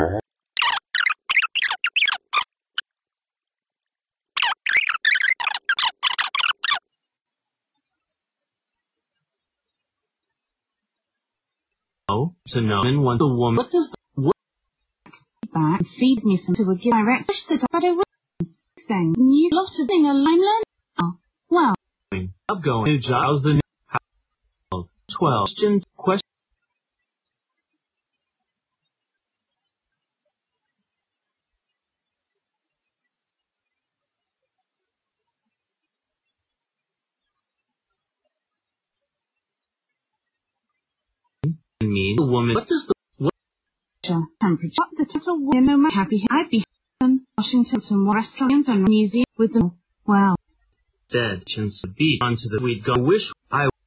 To know and want the woman. What does the woman back and feed me some to a direct fish that I don't thing. New lot of thing a line learn. Oh, well. I'm going to Giles the 12. Question. Me, the woman. What does the temperature? The total women happy. I'd be in Washington, some restaurants and museum with them. Well. Dead chance to be onto the we'd go wish I